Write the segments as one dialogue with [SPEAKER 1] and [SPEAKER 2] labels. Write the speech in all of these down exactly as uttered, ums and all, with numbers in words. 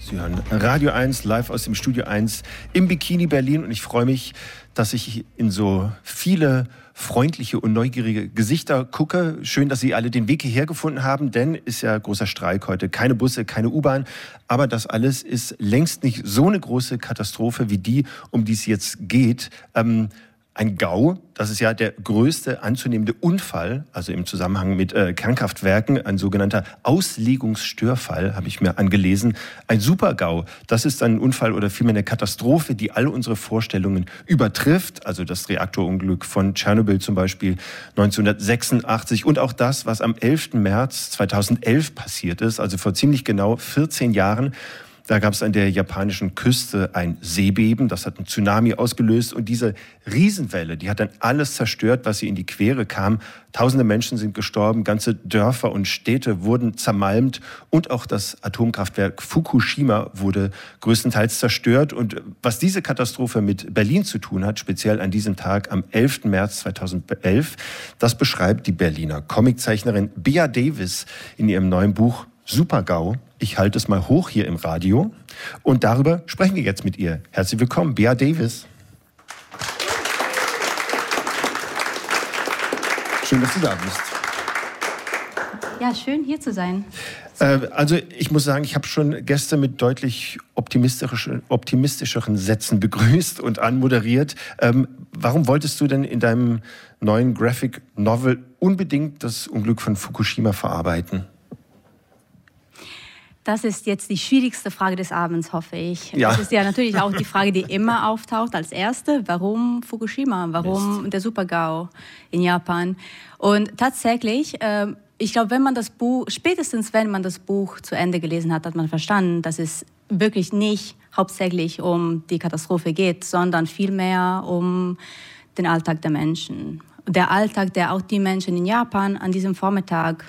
[SPEAKER 1] Sie hören Radio eins, live aus dem Studio eins im Bikini Berlin. Und ich freue mich, dass ich in so viele freundliche und neugierige Gesichter gucke. Schön, dass Sie alle den Weg hierher gefunden haben, denn ist ja großer Streik heute. Keine Busse, keine U-Bahn. Aber das alles ist längst nicht so eine große Katastrophe wie die, um die es jetzt geht. Ähm, Ein GAU, das ist ja der größte anzunehmende Unfall, also im Zusammenhang mit äh, Kernkraftwerken, ein sogenannter Auslegungsstörfall, habe ich mir angelesen. Ein Super-GAU, das ist ein Unfall oder vielmehr eine Katastrophe, die alle unsere Vorstellungen übertrifft. Also das Reaktorunglück von Tschernobyl zum Beispiel neunzehnhundertsechsundachtzig und auch das, was am elften März zweitausendelf passiert ist, also vor ziemlich genau vierzehn Jahren. Da gab es an der japanischen Küste ein Seebeben, das hat einen Tsunami ausgelöst und diese Riesenwelle, die hat dann alles zerstört, was ihr in die Quere kam. Tausende Menschen sind gestorben, ganze Dörfer und Städte wurden zermalmt und auch das Atomkraftwerk Fukushima wurde größtenteils zerstört. Und was diese Katastrophe mit Berlin zu tun hat, speziell an diesem Tag am elften März zweitausendelf, das beschreibt die Berliner Comiczeichnerin Bea Davis in ihrem neuen Buch Super-GAU. Ich halte es mal hoch hier im Radio und darüber sprechen wir jetzt mit ihr. Herzlich willkommen, Bea Davis. Schön, dass du da bist.
[SPEAKER 2] Ja, schön hier zu sein.
[SPEAKER 1] Äh, also ich muss sagen, ich habe schon Gäste mit deutlich optimistischeren, optimistischeren Sätzen begrüßt und anmoderiert. Ähm, warum wolltest du denn in deinem neuen Graphic Novel unbedingt das Unglück von Fukushima verarbeiten?
[SPEAKER 2] Das ist jetzt die schwierigste Frage des Abends, hoffe ich.
[SPEAKER 1] Ja.
[SPEAKER 2] Das ist ja natürlich auch die Frage, die immer auftaucht als erste. Warum Fukushima? Warum Mist. Der Super-GAU in Japan? Und tatsächlich, äh, ich glaube, wenn man das Buch, spätestens wenn man das Buch zu Ende gelesen hat, hat man verstanden, dass es wirklich nicht hauptsächlich um die Katastrophe geht, sondern vielmehr um den Alltag der Menschen. Der Alltag, der auch die Menschen in Japan an diesem Vormittag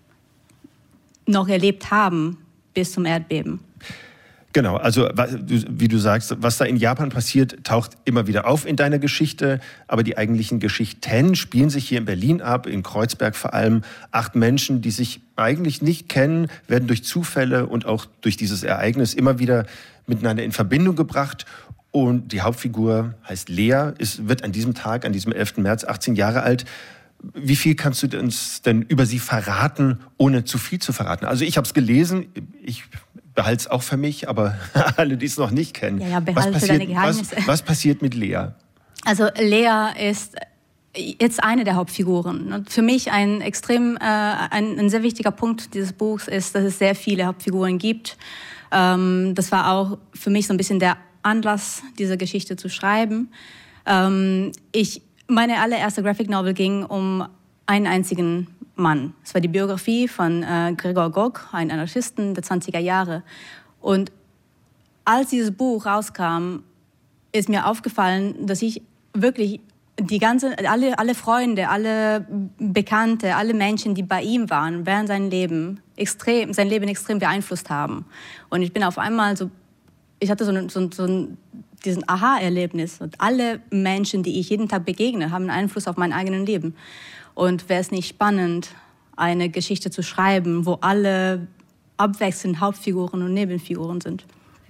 [SPEAKER 2] noch erlebt haben, bis zum Erdbeben.
[SPEAKER 1] Genau, also wie du sagst, was da in Japan passiert, taucht immer wieder auf in deiner Geschichte, aber die eigentlichen Geschichten spielen sich hier in Berlin ab, in Kreuzberg vor allem. Acht Menschen, die sich eigentlich nicht kennen, werden durch Zufälle und auch durch dieses Ereignis immer wieder miteinander in Verbindung gebracht. Und die Hauptfigur heißt Lea, ist, wird an diesem Tag, an diesem elften März, achtzehn Jahre alt. Wie viel kannst du uns denn über sie verraten, ohne zu viel zu verraten? Also ich habe es gelesen, ich behalte es auch für mich, aber alle, die es noch nicht kennen.
[SPEAKER 2] Ja, ja, behalte
[SPEAKER 1] was passiert,
[SPEAKER 2] deine Geheimnisse.
[SPEAKER 1] Was, was passiert mit Lea?
[SPEAKER 2] Also Lea ist jetzt eine der Hauptfiguren. Und für mich ein extrem, äh, ein, ein sehr wichtiger Punkt dieses Buchs ist, dass es sehr viele Hauptfiguren gibt. Ähm, das war auch für mich so ein bisschen der Anlass, diese Geschichte zu schreiben. Ähm, ich Meine allererste Graphic Novel ging um einen einzigen Mann. Es war die Biografie von äh, Gregor Gog, einem Anarchisten der zwanziger Jahre. Und als dieses Buch rauskam, ist mir aufgefallen, dass ich wirklich die ganze, alle, alle Freunde, alle Bekannte, alle Menschen, die bei ihm waren, während sein Leben extrem, sein Leben extrem beeinflusst haben. Und ich bin auf einmal so, ich hatte so, ein, so, so ein diesen Aha-Erlebnis. Und alle Menschen, die ich jeden Tag begegne, haben einen Einfluss auf mein eigenes Leben. Und wäre es nicht spannend, eine Geschichte zu schreiben, wo alle abwechselnd Hauptfiguren und Nebenfiguren sind?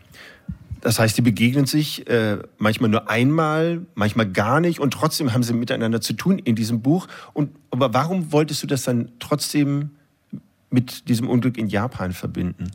[SPEAKER 1] Das heißt, die begegnen sich äh, manchmal nur einmal, manchmal gar nicht und trotzdem haben sie miteinander zu tun in diesem Buch. Und, aber warum wolltest du das dann trotzdem mit diesem Unglück in Japan verbinden?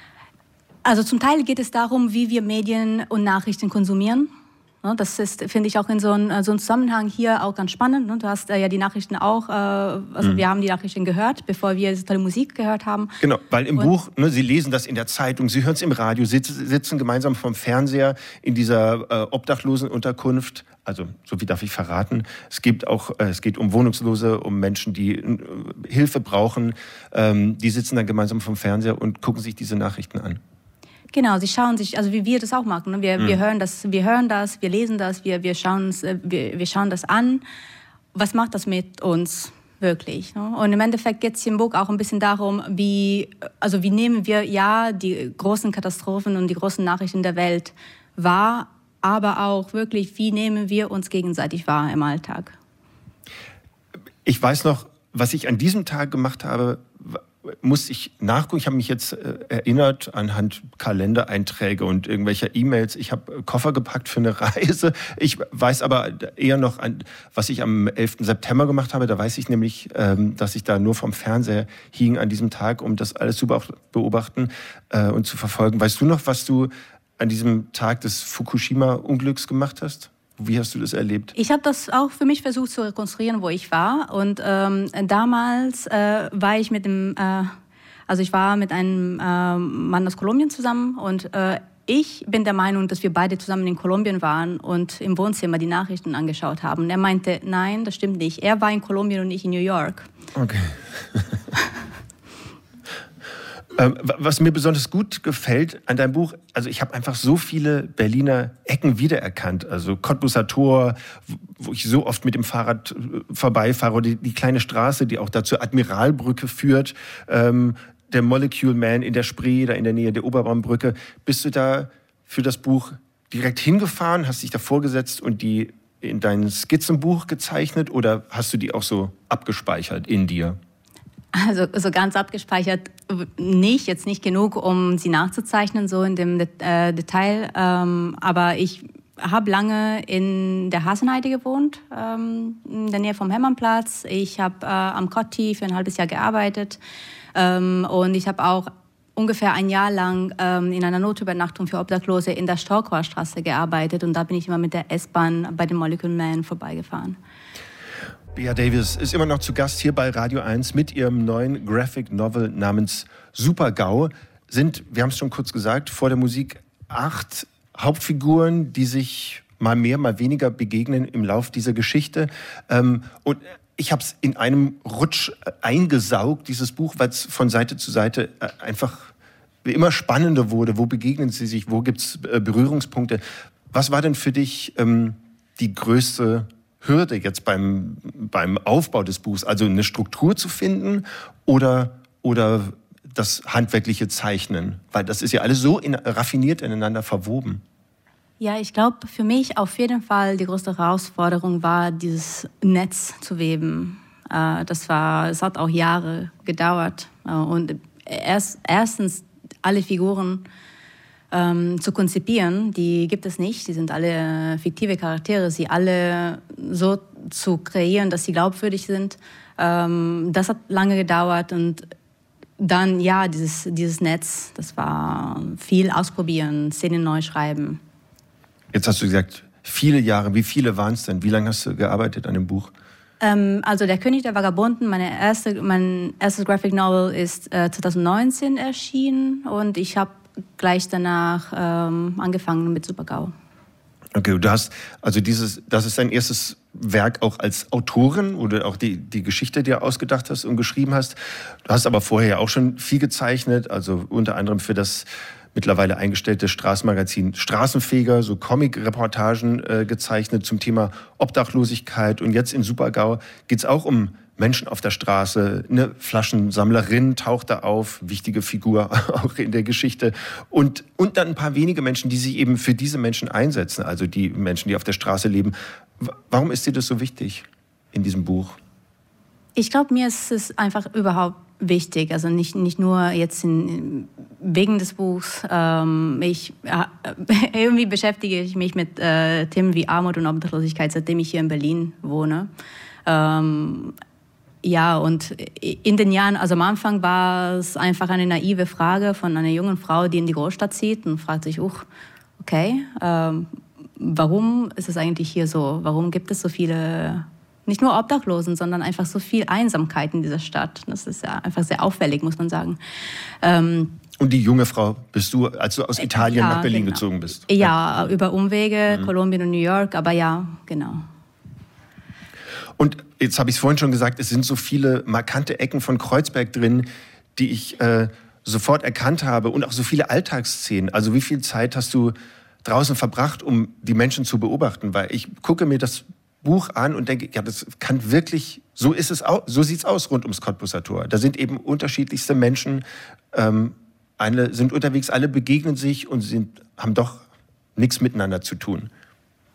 [SPEAKER 2] Also zum Teil geht es darum, wie wir Medien und Nachrichten konsumieren. Das ist, finde ich, auch in so einem so Zusammenhang hier auch ganz spannend. Du hast ja die Nachrichten auch, also mhm. wir haben die Nachrichten gehört, bevor wir diese tolle Musik gehört haben.
[SPEAKER 1] Genau, weil im
[SPEAKER 2] und
[SPEAKER 1] Buch, ne, Sie lesen das in der Zeitung, Sie hören es im Radio, sitzen, sitzen gemeinsam vom Fernseher in dieser äh, Obdachlosenunterkunft. Also, so viel darf ich verraten. Es gibt auch, äh, es geht um Wohnungslose, um Menschen, die äh, Hilfe brauchen. Ähm, die sitzen dann gemeinsam vom Fernseher und gucken sich diese Nachrichten an.
[SPEAKER 2] Genau, sie schauen sich, also wie wir das auch machen. Wir, mhm. wir, hören, das, wir hören das, wir lesen das, wir, wir, wir, wir schauen das an. Was macht das mit uns wirklich? Und im Endeffekt geht es im Buch auch ein bisschen darum, wie, also wie nehmen wir ja die großen Katastrophen und die großen Nachrichten der Welt wahr, aber auch wirklich, wie nehmen wir uns gegenseitig wahr im Alltag?
[SPEAKER 1] Ich weiß noch, was ich an diesem Tag gemacht habe, musste ich nachgucken. Ich habe mich jetzt äh, erinnert anhand Kalendereinträge und irgendwelcher E-Mails. Ich habe Koffer gepackt für eine Reise. Ich weiß aber eher noch, an, was ich am elften September gemacht habe. Da weiß ich nämlich, ähm, dass ich da nur vom Fernseher hing an diesem Tag, um das alles zu beobachten äh, und zu verfolgen. Weißt du noch, was du an diesem Tag des Fukushima-Unglücks gemacht hast? Wie hast du das erlebt?
[SPEAKER 2] Ich habe das auch für mich versucht zu rekonstruieren, wo ich war. Und ähm, damals äh, war ich mit dem, äh, also ich war mit einem äh, Mann aus Kolumbien zusammen. Und äh, ich bin der Meinung, dass wir beide zusammen in Kolumbien waren und im Wohnzimmer die Nachrichten angeschaut haben. Und er meinte, nein, das stimmt nicht. Er war in Kolumbien und ich in New York.
[SPEAKER 1] Okay. Was mir besonders gut gefällt an deinem Buch, also ich habe einfach so viele Berliner Ecken wiedererkannt. Also Cottbuser Tor, wo ich so oft mit dem Fahrrad vorbeifahre, oder die, die kleine Straße, die auch da zur Admiralbrücke führt, ähm, der Molecule Man in der Spree, da in der Nähe der Oberbaumbrücke. Bist du da für das Buch direkt hingefahren, hast dich da vorgesetzt und die in dein Skizzenbuch gezeichnet, oder hast du die auch so abgespeichert in dir?
[SPEAKER 2] Also so ganz abgespeichert nicht, jetzt nicht genug, um sie nachzuzeichnen, so in dem äh, Detail. Ähm, aber ich habe lange in der Hasenheide gewohnt, ähm, in der Nähe vom Hermannplatz. Ich habe äh, am Kotti für ein halbes Jahr gearbeitet. Ähm, und ich habe auch ungefähr ein Jahr lang ähm, in einer Notübernachtung für Obdachlose in der Storkower Straße gearbeitet. Und da bin ich immer mit der S-Bahn bei den Molecule Man vorbeigefahren.
[SPEAKER 1] Bea Davis ist immer noch zu Gast hier bei Radio eins mit ihrem neuen Graphic Novel namens Super-GAU. Sind, wir haben es schon kurz gesagt, vor der Musik acht Hauptfiguren, die sich mal mehr, mal weniger begegnen im Lauf dieser Geschichte. Ähm, und ich habe es in einem Rutsch eingesaugt, dieses Buch, weil es von Seite zu Seite einfach immer spannender wurde. Wo begegnen sie sich? Wo gibt es Berührungspunkte? Was war denn für dich ähm, die größte Hürde jetzt beim, beim Aufbau des Buchs? Also eine Struktur zu finden oder, oder das handwerkliche Zeichnen? Weil das ist ja alles so in, raffiniert ineinander verwoben.
[SPEAKER 2] Ja, ich glaube, für mich auf jeden Fall die größte Herausforderung war, dieses Netz zu weben. Das war, es hat auch Jahre gedauert. Und erst, erstens alle Figuren Ähm, zu konzipieren, die gibt es nicht. Die sind alle fiktive Charaktere. Sie alle so zu kreieren, dass sie glaubwürdig sind. Ähm, das hat lange gedauert. Und dann, ja, dieses, dieses Netz, das war viel ausprobieren, Szenen neu schreiben.
[SPEAKER 1] Jetzt hast du gesagt, viele Jahre. Wie viele waren es denn? Wie lange hast du gearbeitet an dem Buch?
[SPEAKER 2] Ähm, also Der König der Vagabunden, meine erste, mein erstes Graphic Novel ist äh, zwanzig neunzehn erschienen. Und ich habe gleich danach ähm, angefangen mit Super-GAU.
[SPEAKER 1] Okay, du hast, also dieses, das ist dein erstes Werk auch als Autorin oder auch die, die Geschichte, die du ausgedacht hast und geschrieben hast. Du hast aber vorher auch schon viel gezeichnet, also unter anderem für das mittlerweile eingestellte Straßenmagazin Straßenfeger, so Comic-Reportagen äh, gezeichnet zum Thema Obdachlosigkeit. Und jetzt in Super-GAU geht es auch um Menschen auf der Straße. Eine Flaschensammlerin taucht da auf, wichtige Figur auch in der Geschichte. Und, und dann ein paar wenige Menschen, die sich eben für diese Menschen einsetzen, also die Menschen, die auf der Straße leben. Warum ist dir das so wichtig in diesem Buch?
[SPEAKER 2] Ich glaube, mir ist es einfach überhaupt wichtig. Also nicht, nicht nur jetzt in, wegen des Buchs. Ähm, ich, äh, irgendwie beschäftige ich mich mit äh, Themen wie Armut und Obdachlosigkeit, seitdem ich hier in Berlin wohne. Ähm, Ja, und in den Jahren, also am Anfang war es einfach eine naive Frage von einer jungen Frau, die in die Großstadt zieht und fragt sich, uch, okay, ähm, warum ist es eigentlich hier so? Warum gibt es so viele, nicht nur Obdachlosen, sondern einfach so viel Einsamkeit in dieser Stadt? Das ist ja einfach sehr auffällig, muss man sagen. Ähm,
[SPEAKER 1] Und die junge Frau bist du, als du aus Italien
[SPEAKER 2] ja,
[SPEAKER 1] nach Berlin
[SPEAKER 2] genau.
[SPEAKER 1] gezogen bist?
[SPEAKER 2] Ja, ja. Über Umwege,
[SPEAKER 1] mhm.
[SPEAKER 2] Kolumbien und New York, aber ja, genau.
[SPEAKER 1] Und jetzt habe ich es vorhin schon gesagt, es sind so viele markante Ecken von Kreuzberg drin, die ich äh, sofort erkannt habe und auch so viele Alltagsszenen. Also wie viel Zeit hast du draußen verbracht, um die Menschen zu beobachten? Weil ich gucke mir das Buch an und denke, ja, das kann wirklich, so ist es auch, so sieht's aus rund ums Cottbuser Tor. Da sind eben unterschiedlichste Menschen, ähm, alle sind unterwegs, alle begegnen sich und sind, haben doch nichts miteinander zu tun.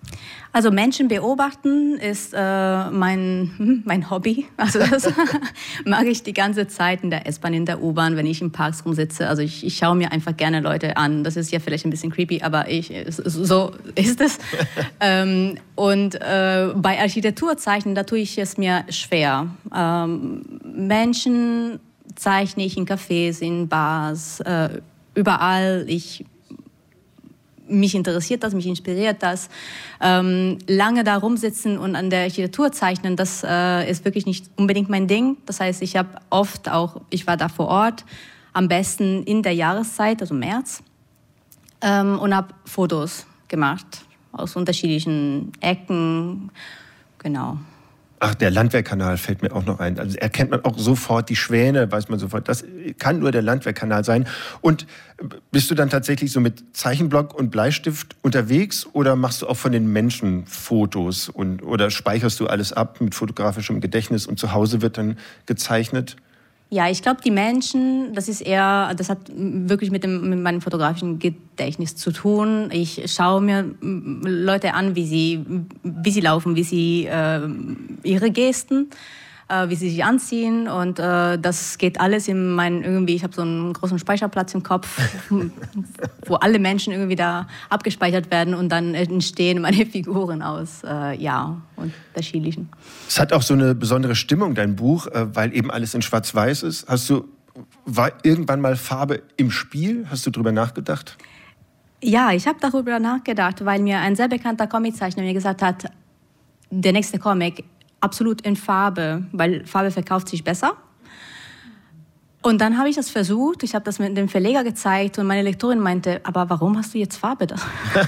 [SPEAKER 2] Also Menschen beobachten ist äh, mein, mein Hobby. Also das mag ich die ganze Zeit in der S-Bahn, in der U-Bahn, wenn ich in Parks rumsitze. Also ich, ich schaue mir einfach gerne Leute an. Das ist ja vielleicht ein bisschen creepy, aber ich, so ist es. ähm, und äh, bei Architekturzeichnen, da tue ich es mir schwer. Ähm, Menschen zeichne ich in Cafés, in Bars, äh, überall. Ich Mich interessiert das, mich inspiriert das. Ähm, lange da rumsitzen und an der Architektur zeichnen, das äh, ist wirklich nicht unbedingt mein Ding. Das heißt, ich habe oft auch, ich war da vor Ort, am besten in der Jahreszeit, also März, ähm, und habe Fotos gemacht aus unterschiedlichen Ecken, genau.
[SPEAKER 1] Ach, der Landwehrkanal fällt mir auch noch ein. Also erkennt man auch sofort die Schwäne, weiß man sofort, das kann nur der Landwehrkanal sein. Und bist du dann tatsächlich so mit Zeichenblock und Bleistift unterwegs oder machst du auch von den Menschen Fotos und, oder speicherst du alles ab mit fotografischem Gedächtnis und zu Hause wird dann gezeichnet?
[SPEAKER 2] Ja, ich glaube, die Menschen, das ist eher, das hat wirklich mit, dem, mit meinem fotografischen Gedächtnis zu tun. Ich schaue mir Leute an, wie sie, wie sie laufen, wie sie äh, ihre Gesten, äh, wie sie sich anziehen und äh, das geht alles in meinen irgendwie. Ich habe so einen großen Speicherplatz im Kopf, wo alle Menschen irgendwie da abgespeichert werden und dann entstehen meine Figuren aus, äh, ja, unterschiedlichen.
[SPEAKER 1] Es hat auch so eine besondere Stimmung, dein Buch, weil eben alles in Schwarz-Weiß ist. Hast du, war irgendwann mal Farbe im Spiel? Hast du drüber nachgedacht?
[SPEAKER 2] Ja, ich habe darüber nachgedacht, weil mir ein sehr bekannter Comiczeichner mir gesagt hat, der nächste Comic absolut in Farbe, weil Farbe verkauft sich besser. Und dann habe ich das versucht, ich habe das mit dem Verleger gezeigt und meine Lektorin meinte, aber warum hast du jetzt Farbe da?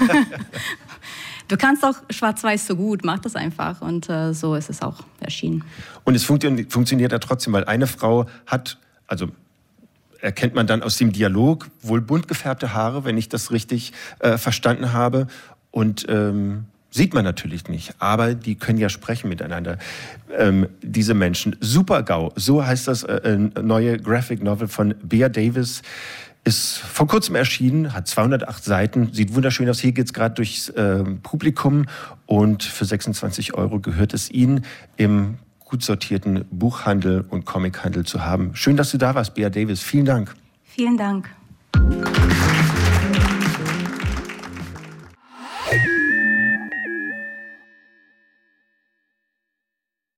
[SPEAKER 2] Du kannst auch Schwarz-Weiß so gut, mach das einfach. Und äh, so ist es auch erschienen.
[SPEAKER 1] Und es funktio- funktioniert ja trotzdem, weil eine Frau hat, also erkennt man dann aus dem Dialog, wohl bunt gefärbte Haare, wenn ich das richtig äh, verstanden habe. Und ähm, sieht man natürlich nicht, aber die können ja sprechen miteinander, ähm, diese Menschen. Super-GAU, so heißt das äh, neue Graphic Novel von Bea Davis. Ist vor kurzem erschienen, hat zweihundertacht Seiten, sieht wunderschön aus. Hier geht es gerade durchs äh, Publikum und für sechsundzwanzig Euro gehört es Ihnen im gut sortierten Buchhandel und Comichandel zu haben. Schön, dass du da warst, Bea Davis. Vielen Dank.
[SPEAKER 2] Vielen Dank.